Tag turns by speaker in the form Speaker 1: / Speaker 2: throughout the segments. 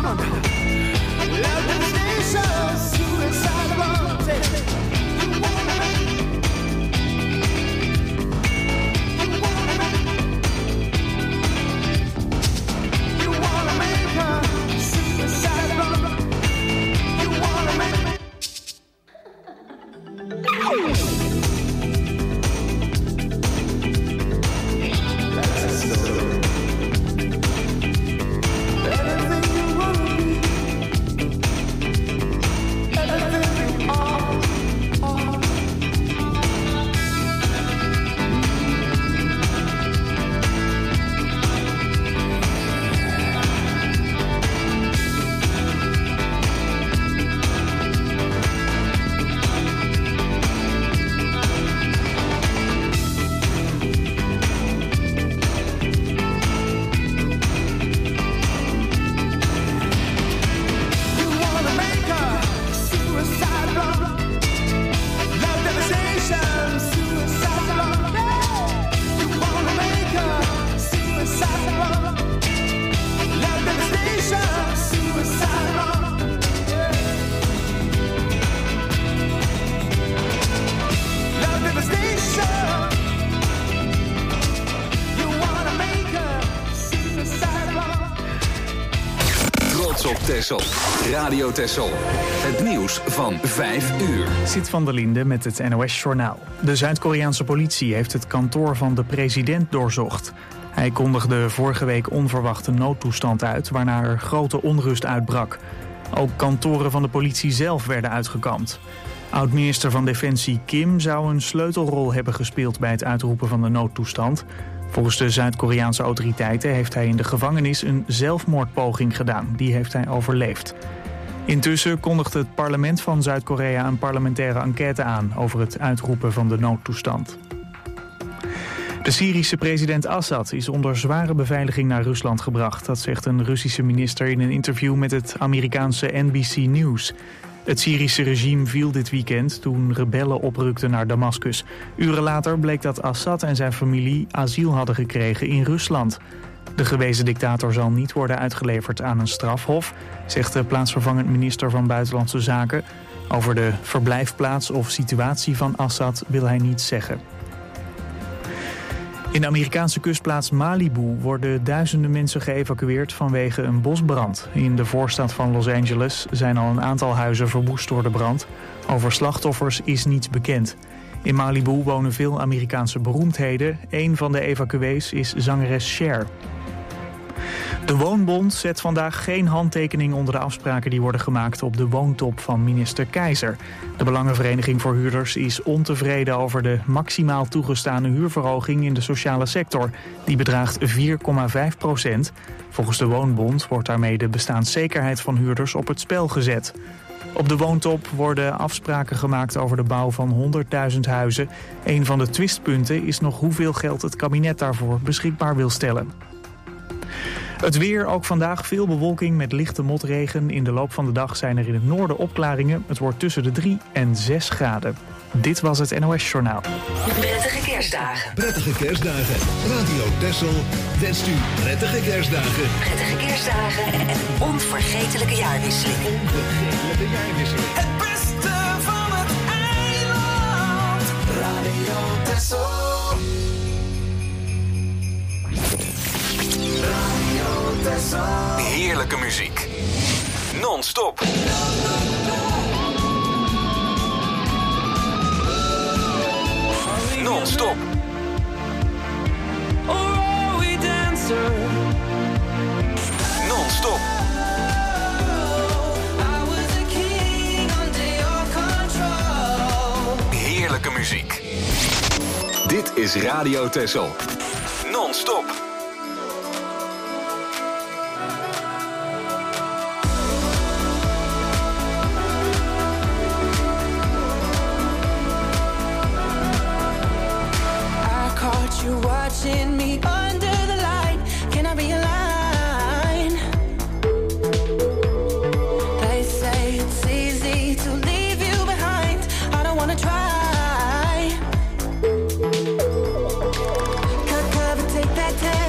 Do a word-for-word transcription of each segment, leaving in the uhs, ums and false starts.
Speaker 1: Texel. Radio Texel. Het nieuws van vijf uur.
Speaker 2: Sit van der Linde met het N O S-journaal. De Zuid-Koreaanse politie heeft het kantoor van de president doorzocht. Hij kondigde vorige week onverwachte noodtoestand uit, waarna er grote onrust uitbrak. Ook kantoren van de politie zelf werden uitgekampt. Oud-minister van Defensie Kim zou een sleutelrol hebben gespeeld bij het uitroepen van de noodtoestand. Volgens de Zuid-Koreaanse autoriteiten heeft hij in de gevangenis een zelfmoordpoging gedaan. Die heeft hij overleefd. Intussen kondigde het parlement van Zuid-Korea een parlementaire enquête aan over het uitroepen van de noodtoestand. De Syrische president Assad is onder zware beveiliging naar Rusland gebracht. Dat zegt een Russische minister in een interview met het Amerikaanse N B C News. Het Syrische regime viel dit weekend toen rebellen oprukten naar Damascus. Uren later bleek dat Assad en zijn familie asiel hadden gekregen in Rusland. De gewezen dictator zal niet worden uitgeleverd aan een strafhof, zegt de plaatsvervangend minister van Buitenlandse Zaken. Over de verblijfplaats of situatie van Assad wil hij niets zeggen. In de Amerikaanse kustplaats Malibu worden duizenden mensen geëvacueerd vanwege een bosbrand. In de voorstad van Los Angeles zijn al een aantal huizen verwoest door de brand. Over slachtoffers is niets bekend. In Malibu wonen veel Amerikaanse beroemdheden. Een van de evacuees is zangeres Cher. De Woonbond zet vandaag geen handtekening onder de afspraken die worden gemaakt op de woontop van minister Keizer. De Belangenvereniging voor Huurders is ontevreden over de maximaal toegestane huurverhoging in de sociale sector. Die bedraagt vier komma vijf procent. Volgens de Woonbond wordt daarmee de bestaanszekerheid van huurders op het spel gezet. Op de woontop worden afspraken gemaakt over de bouw van honderdduizend huizen. Een van de twistpunten is nog hoeveel geld het kabinet daarvoor beschikbaar wil stellen. Het weer, ook vandaag veel bewolking met lichte motregen. In de loop van de dag zijn er in het noorden opklaringen. Het wordt tussen de drie en zes graden. Dit was het N O S-journaal.
Speaker 3: Prettige kerstdagen.
Speaker 4: Prettige kerstdagen. Radio Texel wenst u prettige kerstdagen.
Speaker 3: Prettige kerstdagen en een onvergetelijke jaarwisseling.
Speaker 4: Onvergetelijke jaarwisseling.
Speaker 5: Het beste van het eiland. Radio Texel.
Speaker 1: Heerlijke muziek. Non-stop. Non-stop.
Speaker 5: Oh, we dancer.
Speaker 1: Non-stop.
Speaker 5: I was a king under your control.
Speaker 1: Heerlijke muziek. Dit is Radio Texel. Non-stop.
Speaker 5: You're watching me under the light. Can I be a line? They say it's easy to leave you behind. I don't wanna try. Cut cover, take that test.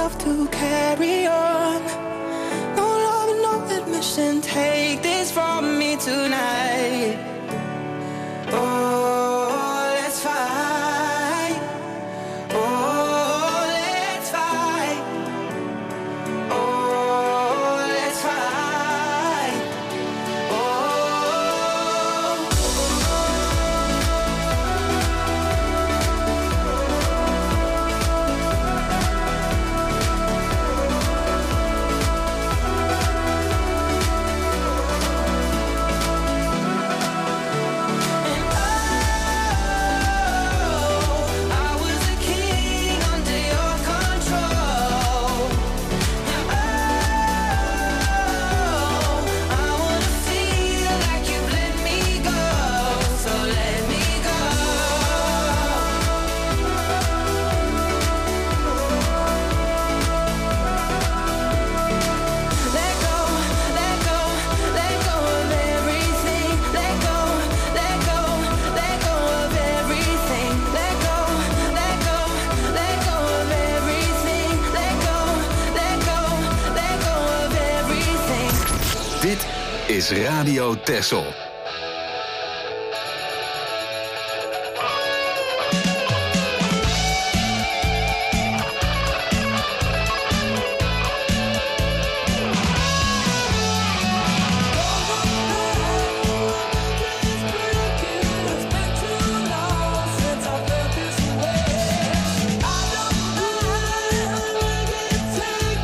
Speaker 5: myself to carry on. No love and no admission. Take this from me tonight. Oh, let's fight. Oh, let's fight. Oh, let's fight. Oh,
Speaker 1: is Radio Texel.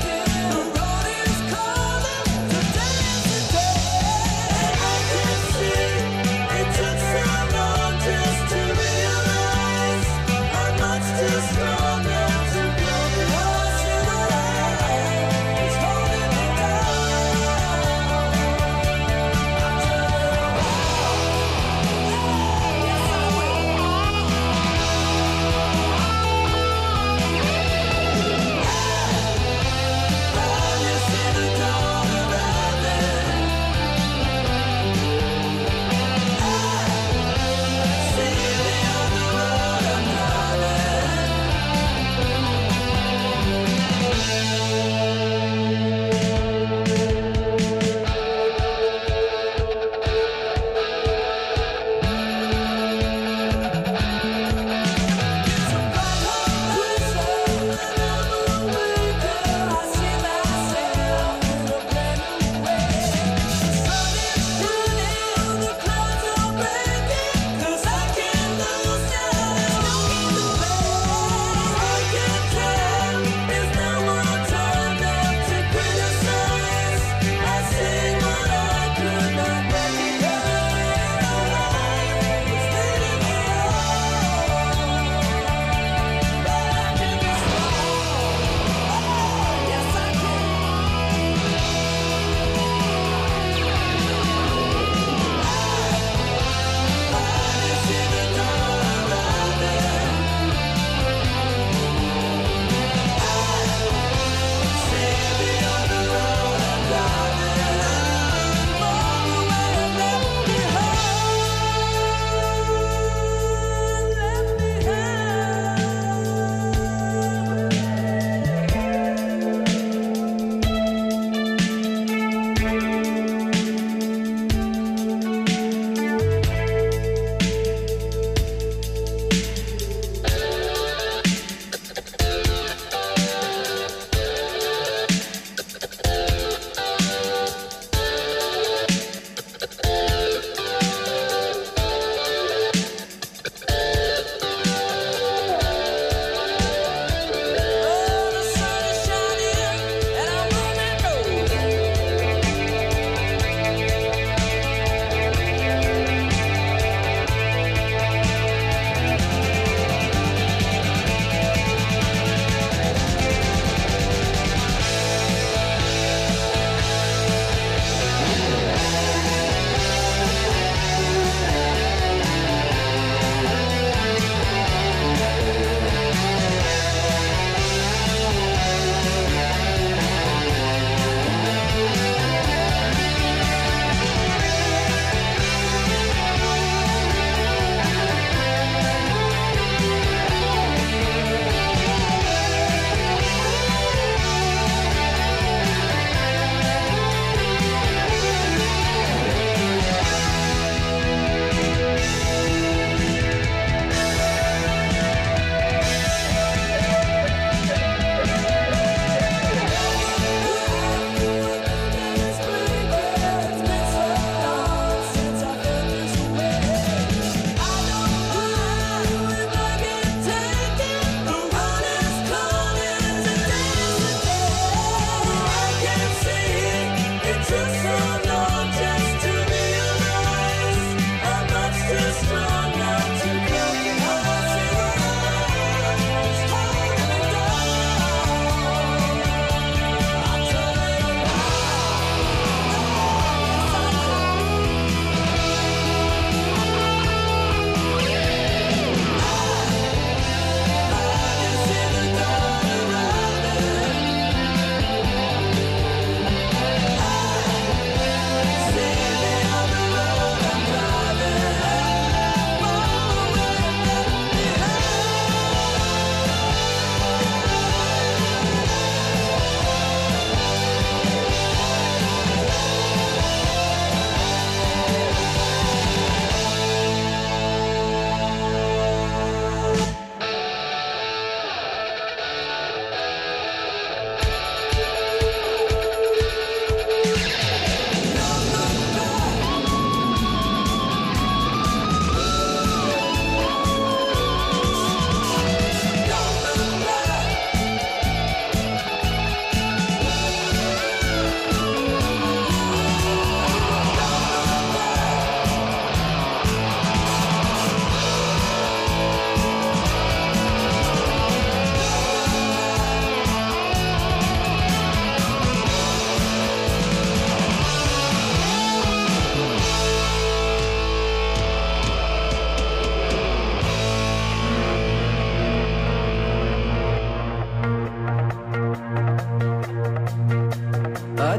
Speaker 5: see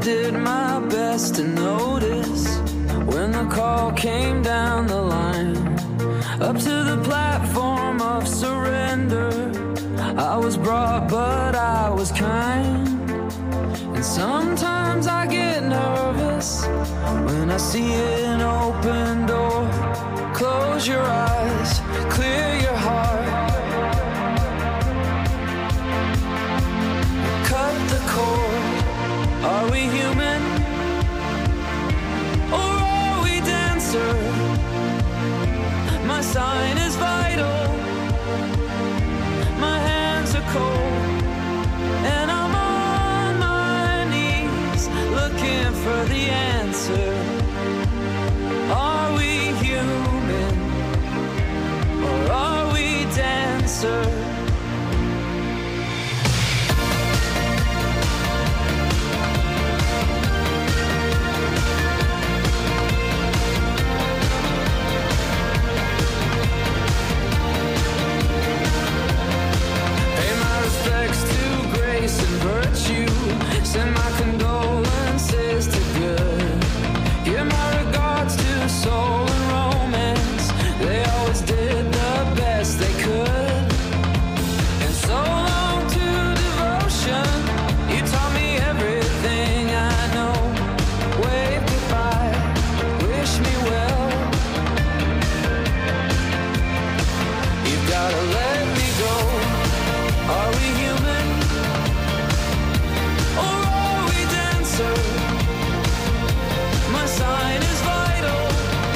Speaker 6: did my best to notice when the call came down the line, up to the platform of surrender. I was brought, but I was kind. And sometimes I get nervous when I see an open door. Close your eyes, clear your heart. Cut the cord. Are we human? Or are we dancer? My sign is vital. My hands are cold. And I'm on my knees looking for the answer. Are we human? Or are we dancer? Send my condolences to good. Give my regards to soul and romance. They always did the best they could. And so long to devotion. You taught me everything I know. Wave goodbye, wish me well. You've gotta let me go. Are we human? My sign is vital.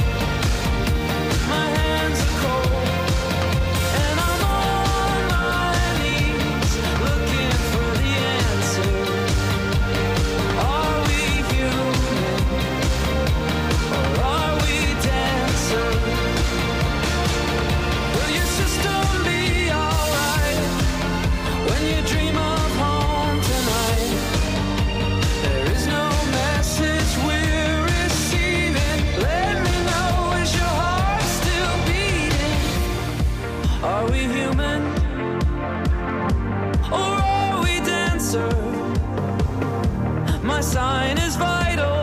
Speaker 6: My hands are cold. And I'm on my knees looking for the answer. Are we human? Or are we dancer? Will your system be alright when you dream of home tonight? There is no message we're receiving. Let me know, is your heart still beating? Are we human? Or are we dancer? My sign is vital.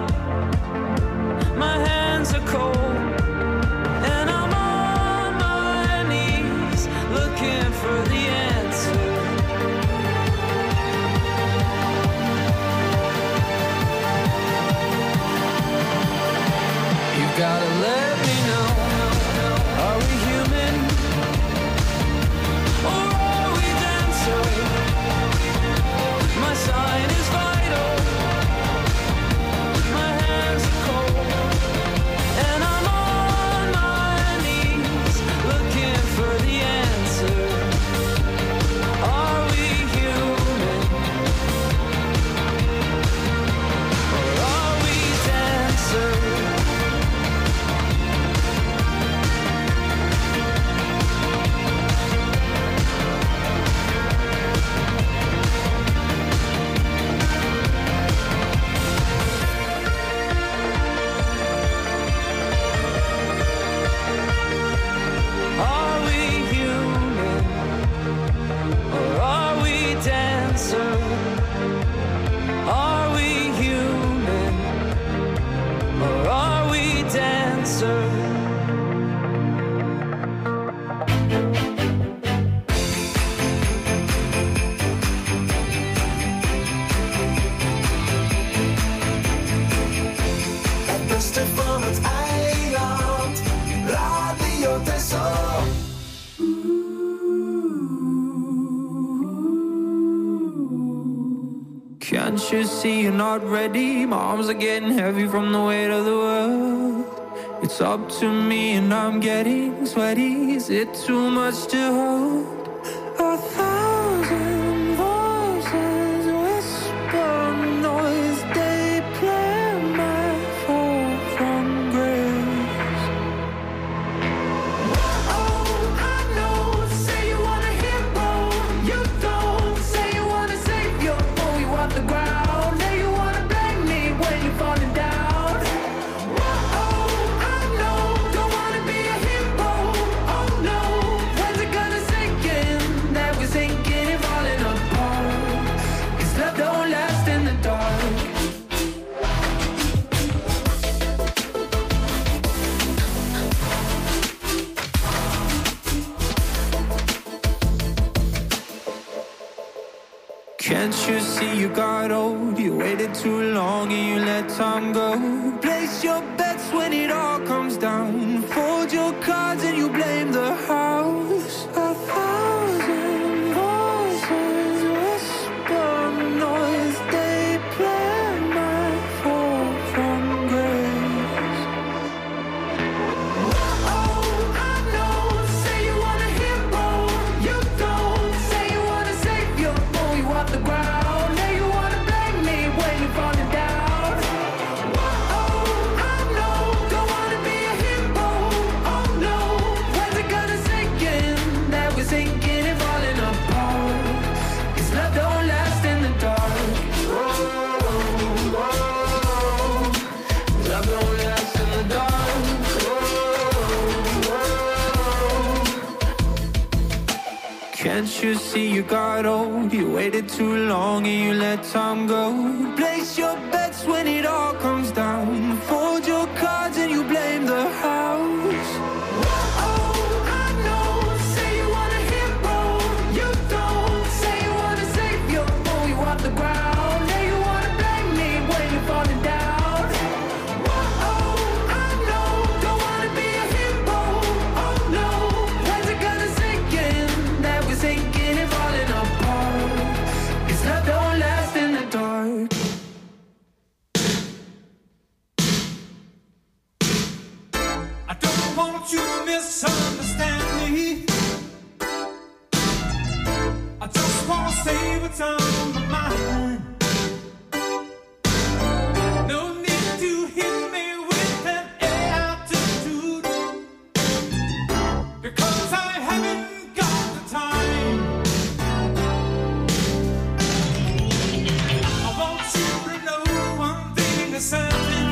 Speaker 6: My hands are cold. And I'm on my knees looking for the answer. Gotta let me know. Are we human? Or are we dancer? My sign is vital. My hands are cold. And I'm on my knees looking for the answer. Are we human? Or are we dancer? Are we human? Or are we dancer?
Speaker 7: Het beste van het eiland, Radio Texel.
Speaker 6: Can't you see you're not ready? My arms are getting heavy from the weight of the world. It's up to me and I'm getting sweaty. Is it too much to hold? A thousand voices whisper noise. They play my fall from grace.
Speaker 7: Oh, I know. Say you want a hero. You don't. Say you want to save your boy. You off the ground. Now you want to blame me when you're falling down. Oh, I know. Don't want to be a hero. Oh no. When's it gonna sink in?
Speaker 8: Can't you see you got old? You waited too long and you let time go. Place your bets when it all comes down. Fold your cards and you blame the house. A thousand voices whisper noise. They plan my fall from grace.
Speaker 7: Oh, I know. Say you want a hero, you don't. Say you wanna save your boy, you off the ground. Now you wanna blame me when you're falling down. Oh, I know. Don't wanna be a hero. Oh no. When's it gonna sink in that we're sinking and falling apart? 'Cause love don't last in the dark. Oh, oh, oh. Love don't last in the dark. Oh, oh.
Speaker 8: Can't you see you got old? You waited too long and you let time go. Place your bets when it all comes down. Fold your cards and you blame the house.
Speaker 7: Oh, I know. Say you want a hero, you don't. Say you wanna save your boy, you off the ground. Now you wanna blame me when you're falling down. Oh, I know. Don't wanna be a hero. Oh no. When's it gonna sink in that we're sinking and falling apart? 'Cause love don't last in the dark.
Speaker 9: I don't want you to misunderstand me. I just want to say what's on my mind. No need to hit me with an attitude, because I haven't got the time. I want you to know one thing is certain.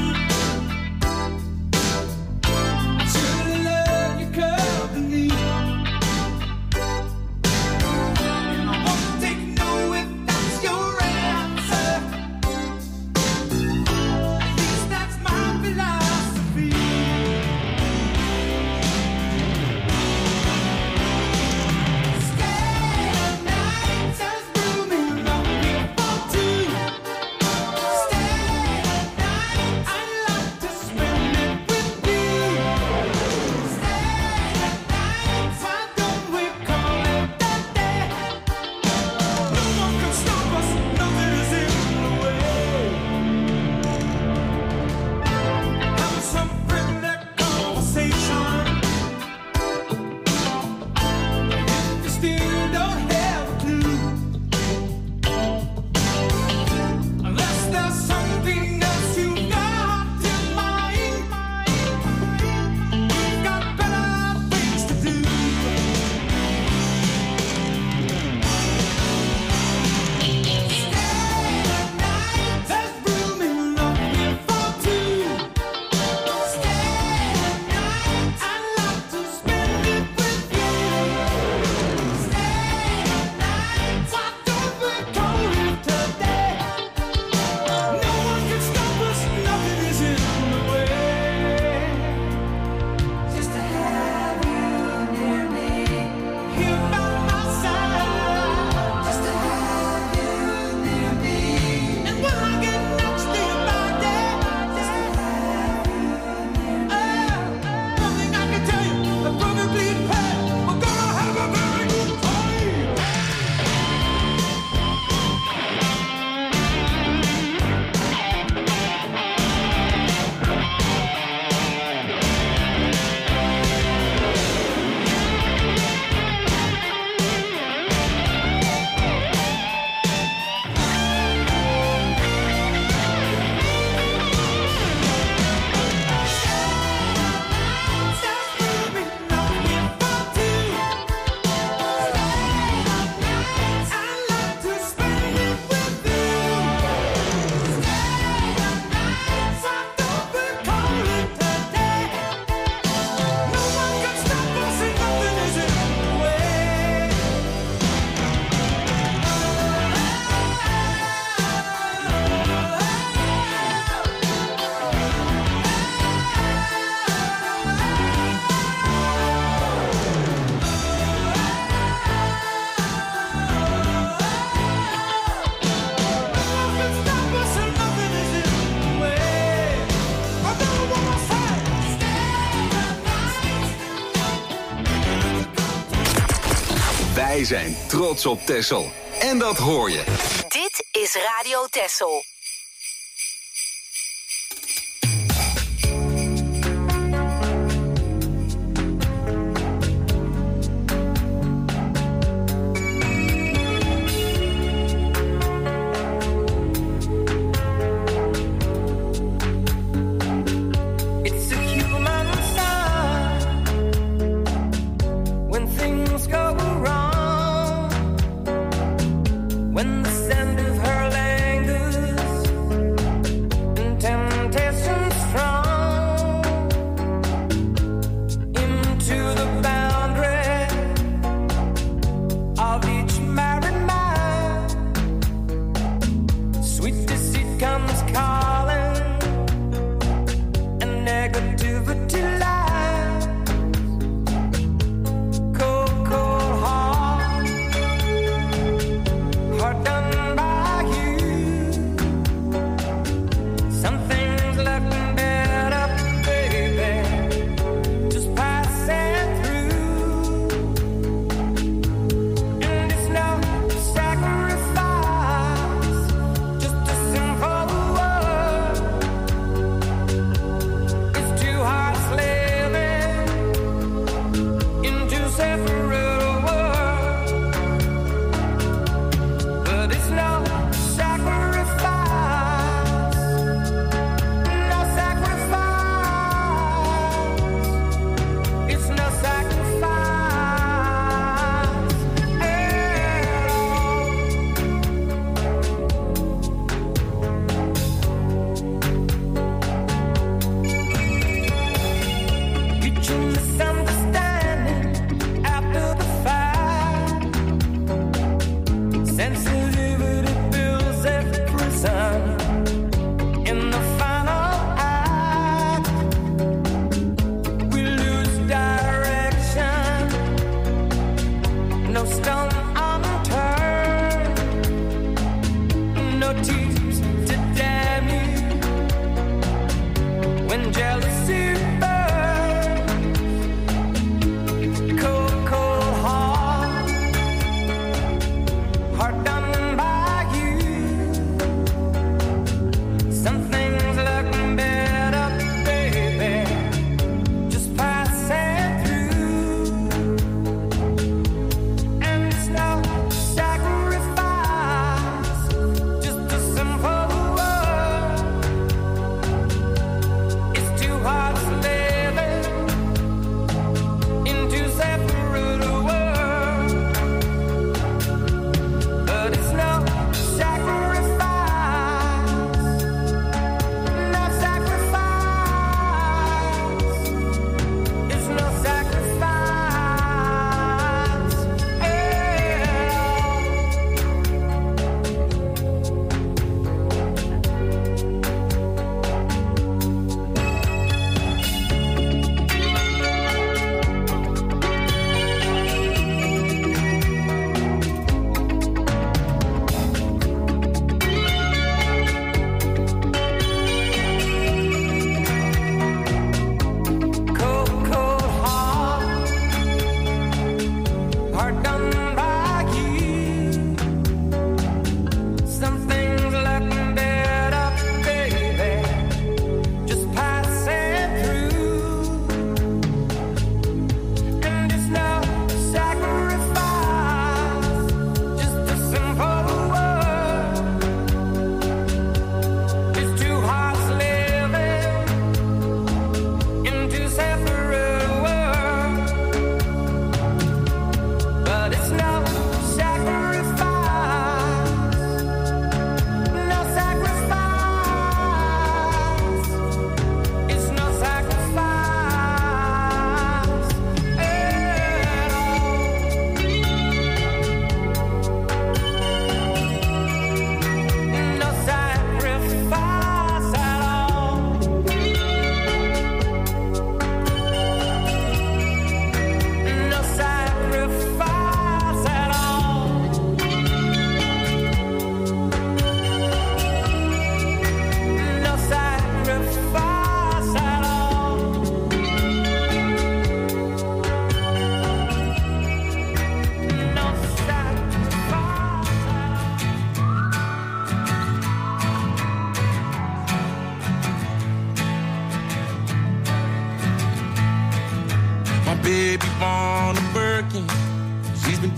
Speaker 9: I should've loved you company, and I won't take no if that's your
Speaker 1: Wij zijn trots op Texel. En dat hoor je.
Speaker 3: Dit is Radio Texel.
Speaker 7: Just a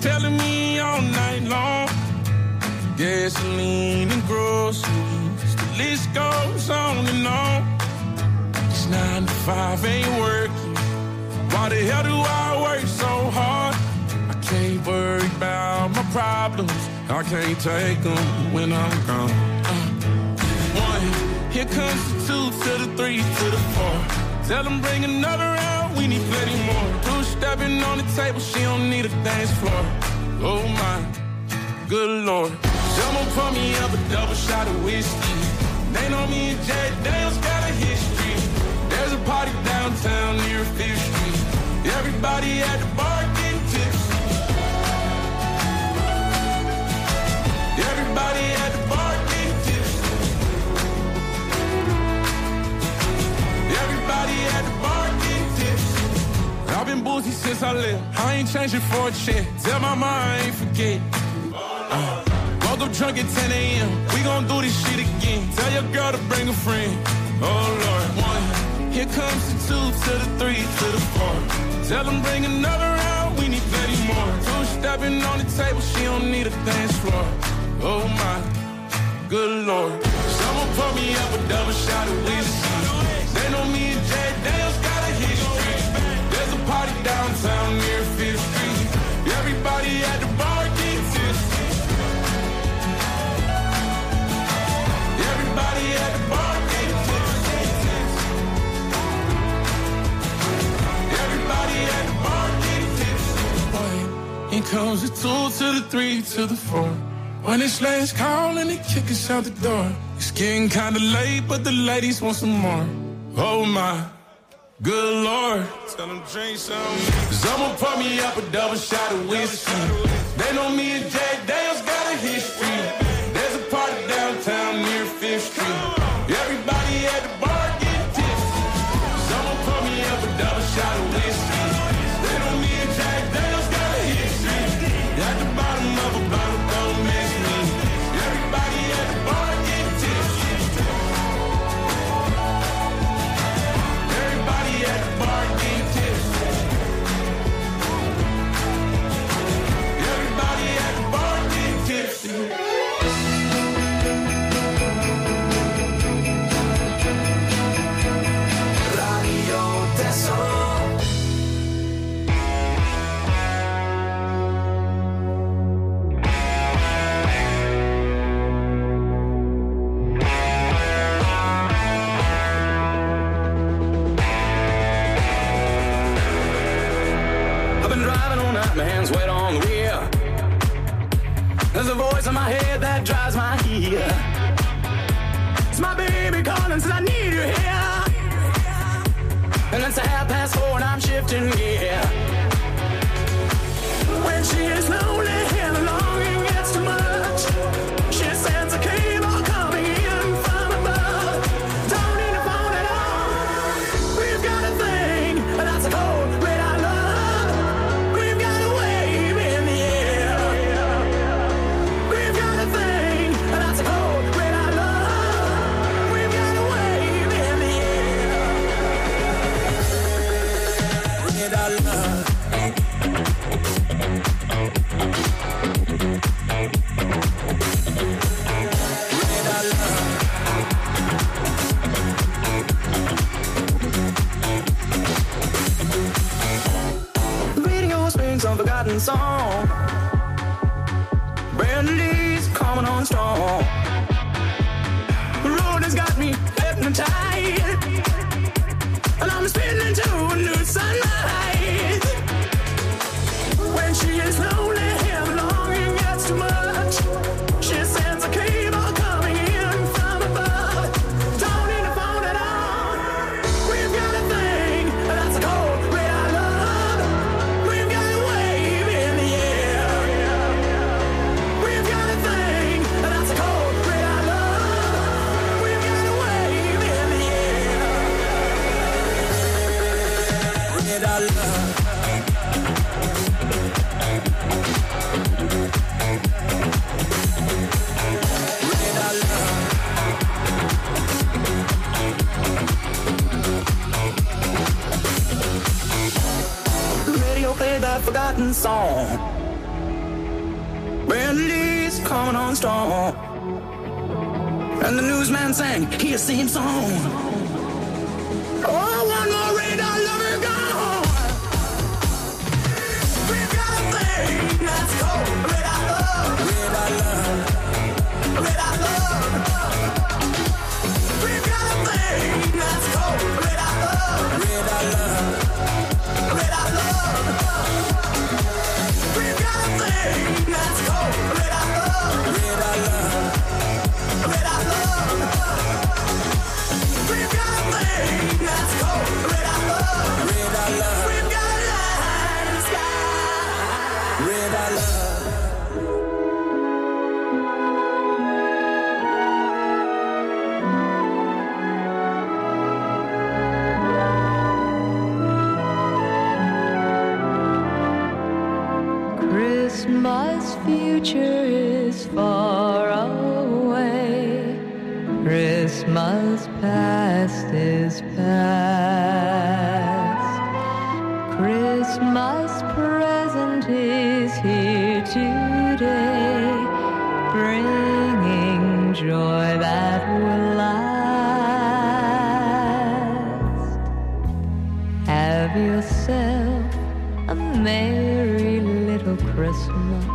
Speaker 10: telling me all night long. Gasoline and groceries, the list goes on and on. This nine to five ain't working. Why the hell do I work so hard? I can't worry about my problems. I can't take them when I'm gone. Uh, one, here comes the two to the three to the four. Tell them bring another round, we need plenty more. Two stepping on the table, she don't need a dance floor. Oh my, good Lord. Someone pour me up a double shot of whiskey. They know me and Jack Daniels got a history. There's a party downtown near Fifth Street. Everybody at the bar getting tipsy. Everybody at the bar getting tipsy. Everybody at the bar getting tipsy. I've been boozy since I left. I ain't changing for a check. Tell my mom I ain't forget. Uh, woke up drunk at ten a.m. We gon' do this shit again. Tell your girl to bring a friend. Oh Lord, one. Here comes the two to the three to the four. Tell them bring another round, we need plenty more. Two stepping on the table, she don't need a dance floor. Oh my, good Lord. Someone pour me up a double shot of whiskey. They know me and Jack Daniels got a history. There's a party downtown near Fifth Street. Everybody at the bar getting tipsy. Everybody at the bar getting tipsy. Everybody at the bar getting tipsy. Boy, here comes the two to the three to the four. When it's last call and they kick us out the door. It's getting kinda late, but the ladies want some more. Oh my, good Lord. Tell them drink some. Someone pour me up a double shot of whiskey. They know me and Jack Daniels got a history. There's a party downtown near Fifth Street. Everybody at the bar getting tipsy. Someone pour me up a double shot of whiskey. They know me and Jack Daniels got a history. At the bottom of a bottle, don't miss me. Everybody at the bar getting tipsy. Everybody at the bar getting tipsy. Everybody at the bar getting tipsy.
Speaker 8: Radio Tessel.
Speaker 11: My hands wet on the wheel. There's a voice in my head that drives my heel. It's my baby calling, says I need you here. And it's a half past four and I'm shifting gear. When she is lonely and the longing gets too much, she sends a cable coming in from above. Don't need a phone at all. We've got a thing, that's a cold red I love. Some forgotten song. Brand leaves coming on strong. The road has got me hypnotized, and I'm spinning into a new sunlight. When she is lonely and the longing gets too much, she sends a cable coming in from above. Don't need a phone at all. We've got a thing that's a cold red I love. We've got a wave in the air. We've got a thing that's a cold red I love. We've got a wave in the air. Red I love.
Speaker 8: Forgotten song.
Speaker 11: Bradley's coming on strong. And the newsman sang his same song. Oh, one more radar lover gone. We've got a thing that's called radar love. Radar love. Radar love. We've got a thing that's called radar love. Radar love. Radar love. We've got a thing that's called radar love. Radar love. Radar love. We've got a thing that's called radar love. Radar love. We've got a light in the sky. Radar love.
Speaker 12: Christmas future is far away. Christmas past is past. Christmas present is here today, bringing joy that will last. Have yourself a merry little Christmas.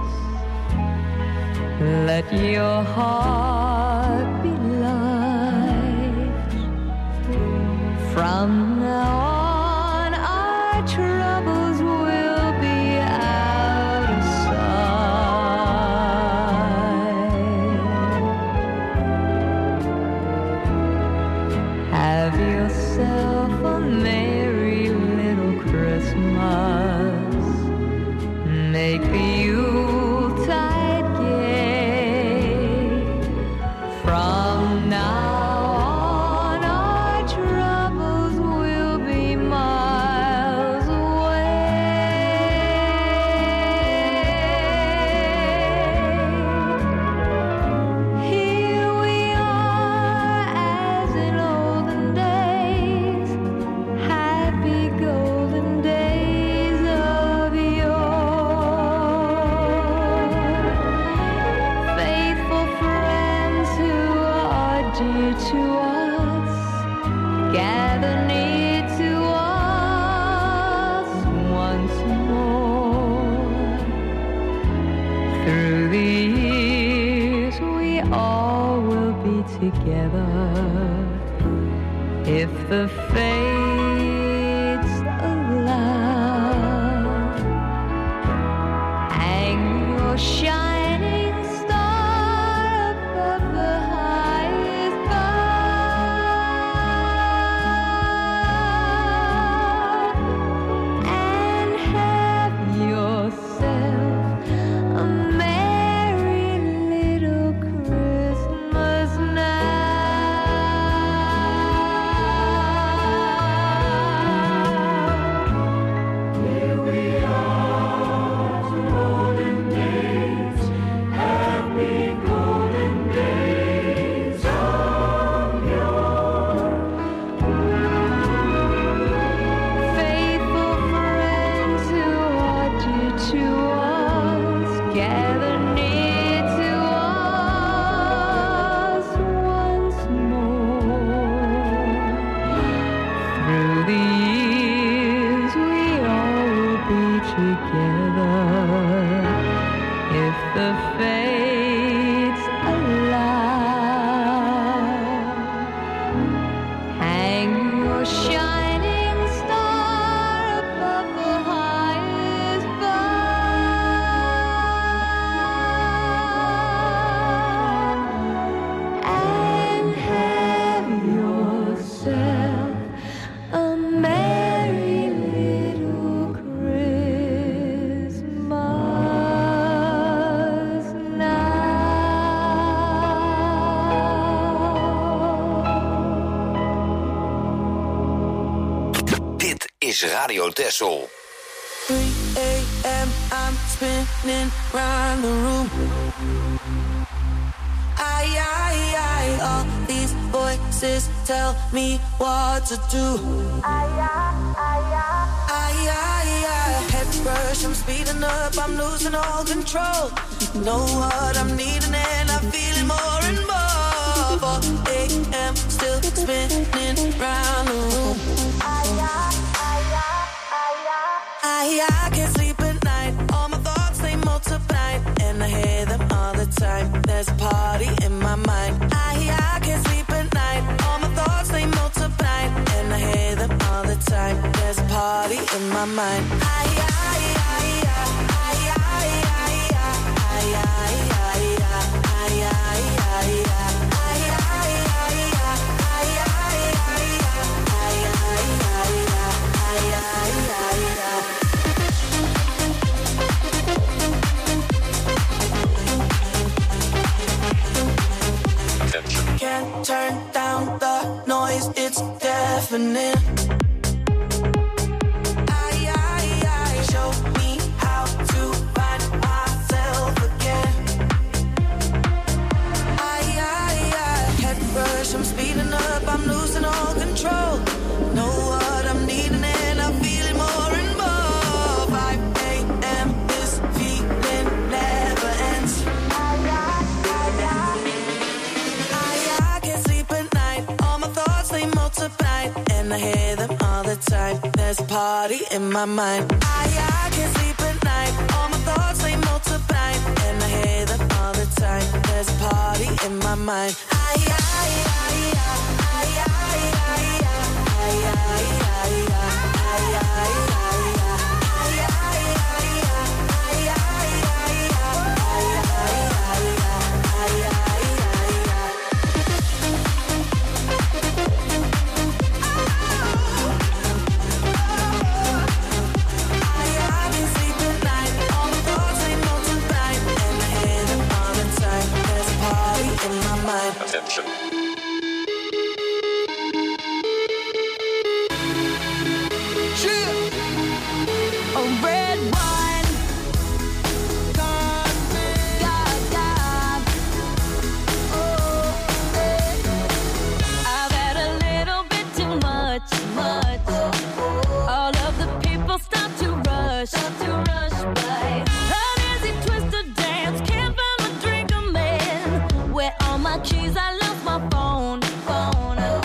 Speaker 12: Let your heart be light. From now on, our troubles will be out of sight. Have yourself a merry little Christmas. Make the Yuletide gay. From now on, our troubles will be miles away. Here we are as in olden days, happy golden days of yore. Faithful friends who are dear to us, gather near to us once more. Through the years we all will be together, if the fates allow. Hang your shining star above the highest bough, and have yourself a merry little Christmas now. Here we are to golden days, happy golden days of yore. Faithful friends who are dear to us, gather near to us once more. Through the years we all will be together, if the fates allow. Hang your shining star above the highest bough, and have yourself a merry little Christmas now.
Speaker 1: Dit is Radio Texel.
Speaker 8: three a.m. I'm spinning round the room. I, I, I, all these boys
Speaker 5: voices tell me what to do. Aye, aye, aye. Head rush, I'm speeding up, I'm losing all control. Know what I'm needing and I'm feeling more and more. four a.m. still spinning round the room. I, I can't sleep at night, all my thoughts they multiply, and I hear them all the time. There's a party in my mind. I, I can't sleep at night, all my thoughts they multiply, and I hear them all the time. There's a party in my mind. I, I, I, I, I, I, I, I, I, I, can't turn down the noise, it's deafening. Aye, aye, aye. Show me how to find myself again. Aye, aye, aye. Head rush, I'm speeding up, I'm losing all control. Know what I'm needing and I'm feeling more and more. five a.m. this feeling never ends. And I hear them all the time. There's a party in my mind. I, I can't sleep at night. All my thoughts they multiply, and I hear them all the time. There's a party in my mind. I, I, I, I, I, I, I, I,
Speaker 13: Attention.
Speaker 7: A red wine. God, God, God. Oh, hey. I've had a little bit too much, much. All of the people start to rush, start to rush by. An easy twisted dance, can't find my drink, I'm in. Where all my keys, I lost my phone, phone.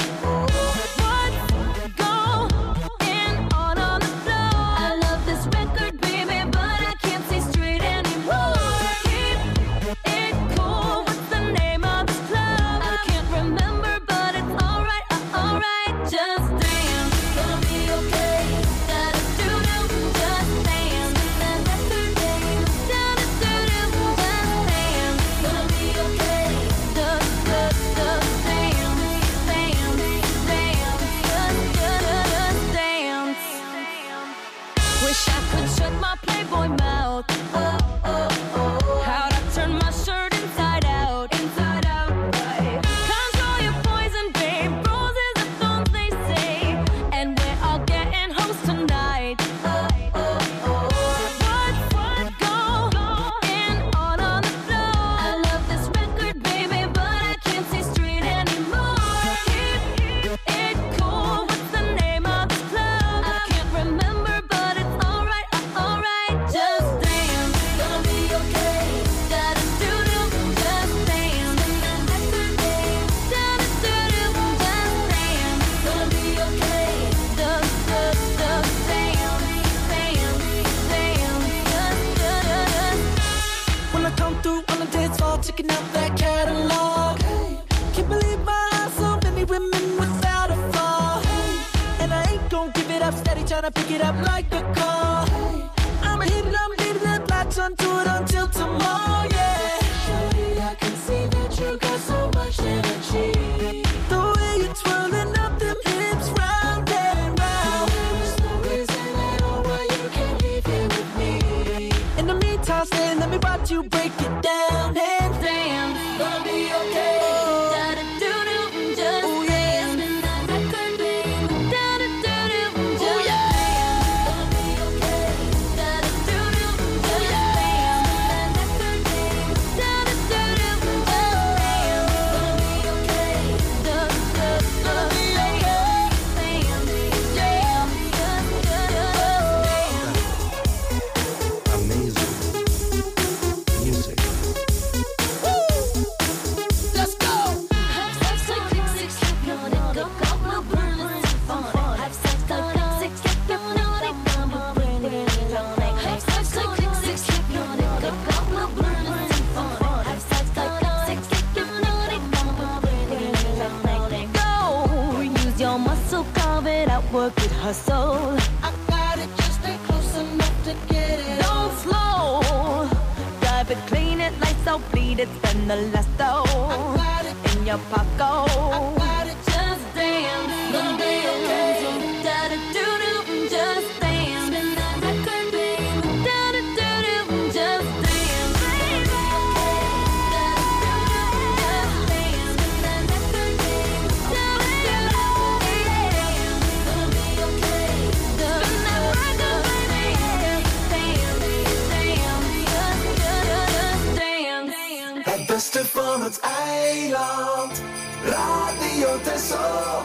Speaker 5: Checking out that catalog. Hey, can't believe my eyes, so many women without a flaw. Hey, and I ain't gon' give it up, steady tryna pick it up like a call. Hey, I'ma hit it, I'ma hit it, latch onto it until tomorrow, yeah. Shorty, I can see that you got so much energy. The way you're twirling up them hips round and round. There's no reason at all why you can't leave here with me. In the meantime, stay, let me watch you break it down. Hey, gonna be okay. Oh. Da-da-doo-doo, just oh, yeah. Dance. Da-da-doo-doo, just oh, yeah. Gonna be okay. Da-da-doo-doo, just oh, yeah. Da-da-doo-doo, just dance. Gonna be okay. Da-da-doo-doo, hustle. I got it, just stay close enough to get it. Don't slow, drive it, clean it, lights out, bleed it, spend the last dough in your pocket. I got it, just dance, gonna be okay. Da da do do, just dance, spin that record, baby. Da da do do, just dance, baby. Da da do do, just dance, spin that record, baby. Da da do do, gonna be okay. Spin that record, baby. Dance, dance, just, just, just dance.
Speaker 13: Het beste van het eiland, Radio Texel.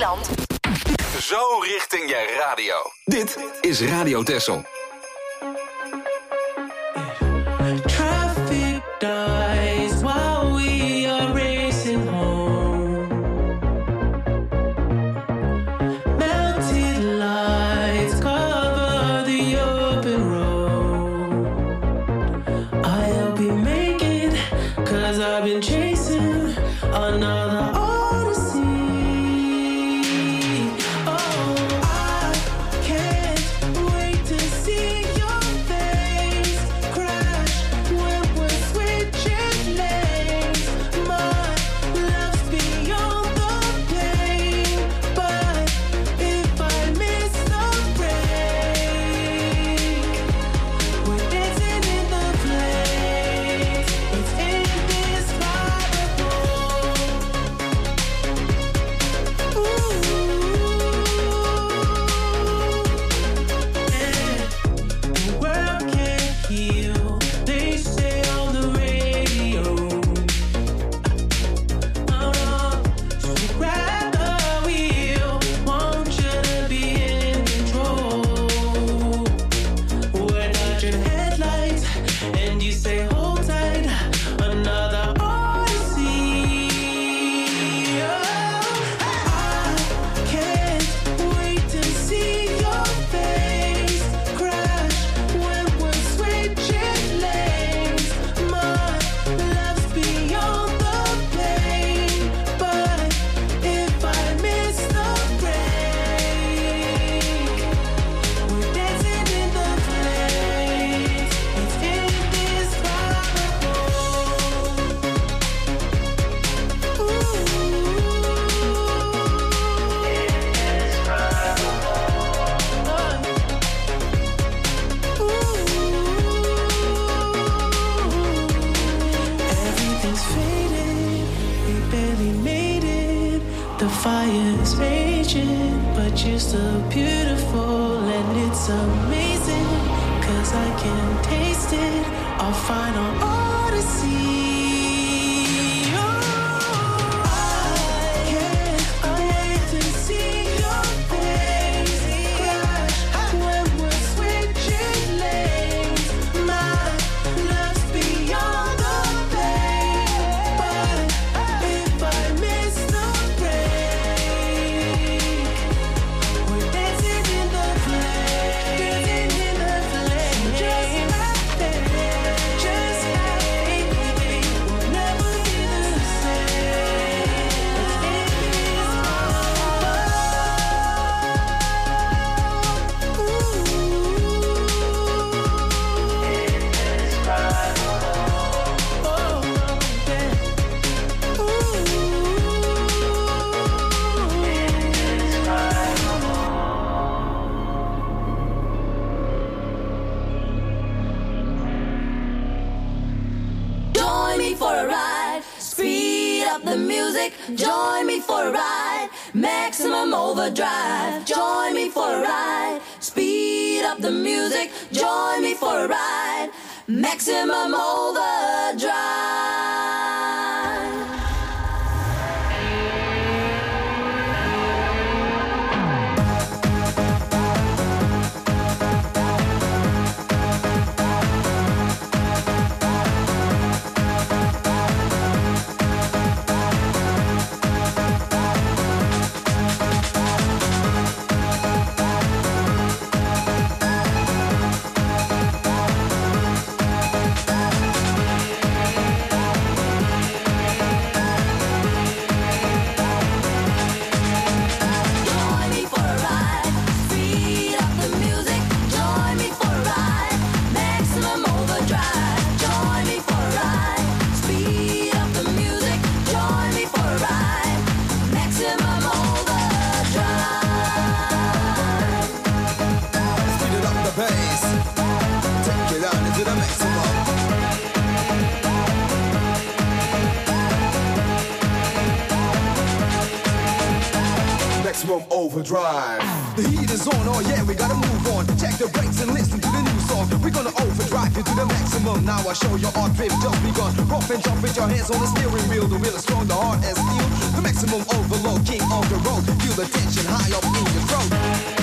Speaker 3: stand?
Speaker 1: Zo richting je radio. Dit is Radio Texel.
Speaker 5: Traffic dies while we are racing home. Melted lights cover the open road. I'll be making, cause I've been chasing another odyssey. Oh, I can't wait to see your face crash when we're switching lanes. My love's beyond the pain, but if I miss the break, we're dancing in the flames. It's indescribable. The world can't heal, they say on the radio. Oh no, so grab the wheel, want you to be in control. We're dodging headlights, and you say hold tight, another odyssey. I can't wait to see your face crash when we're switching lanes. My love's beyond the pain, but if I miss the break, we're dancing in the flames. It's indescribable. Everything's faded, we barely made it. The fire's raging, but you're still beautiful, and it's amazing, cause I can taste it, our final odyssey. Oh, I can't wait to see your face crash when we're switching lanes. My love's beyond the pain, but if I miss the break, we're dancing in the flames, dancing in the flames, just like that, just like we'll never be the same.
Speaker 14: Join me for a ride, speed up the music. Join me for a ride, maximum overdrive. Join me for a ride, speed up the music. Join me for a ride, maximum overdrive.
Speaker 15: Maximum overdrive. The heat is on, oh yeah, we gotta move on. Check the brakes and listen to the new song. We're gonna overdrive you to the maximum. Now I show you our drift just begun. Rough and jump with your hands on the steering wheel. The wheel is strong, the heart as steel. The maximum overload, king of the road. Feel the tension high up in your throat.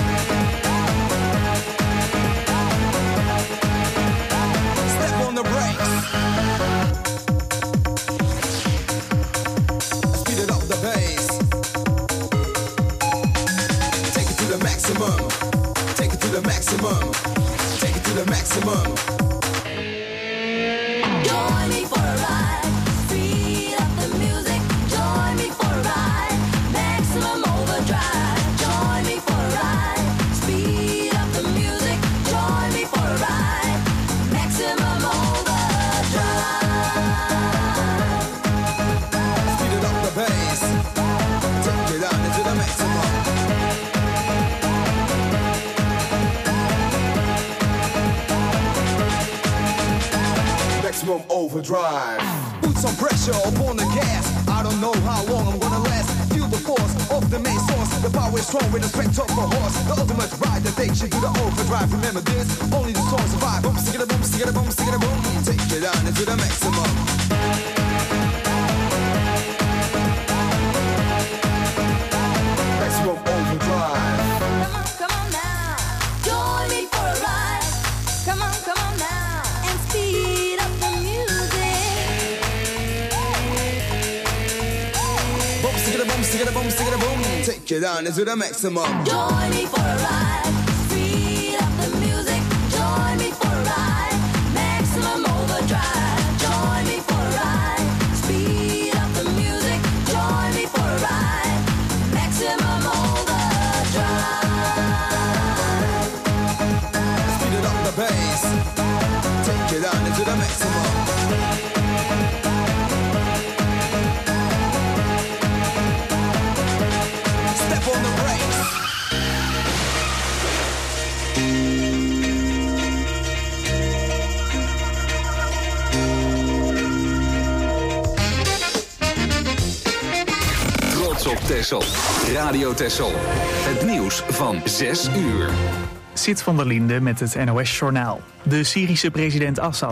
Speaker 15: Step on the brakes. Speed it up the bass. Take it to the maximum. Take it to the maximum. Take it to the maximum.
Speaker 14: Join me for a ride. Speed up the music. Join me for a ride. Maximum overdrive. Join me for a ride. Speed up the music. Join me for a ride. Maximum overdrive.
Speaker 15: Speed it up the bass. Take it down into the maximum. Maximum overdrive. Put some pressure upon the gas. I don't know how long I'm gonna last. Feel the force of the main source. The power is strong with the strength of a horse. The ultimate ride that takes you to the overdrive. Remember this, only the strong survive. Boom, stick it a boom, stick it a boom, stick it a boom. Take it down into the maximum. Maximum overdrive.
Speaker 14: Come on now. Join me for a ride. Come on, come on now. And speed up the music.
Speaker 15: Boom, stick it a boom, stick it a boom, stick it a boom. Take it down into the maximum.
Speaker 14: Join me for a ride. Speed up the music. Join me for a ride. Maximum overdrive. Join me for a ride. Speed up the music. Join me for a ride. Maximum overdrive.
Speaker 15: Speed it up the bass. Take it down into the maximum. Step on the brakes.
Speaker 1: Trots op Texel. Radio Texel. Het nieuws van zes uur.
Speaker 2: Sit van der Linde met het N O S-journaal. De Syrische president Assad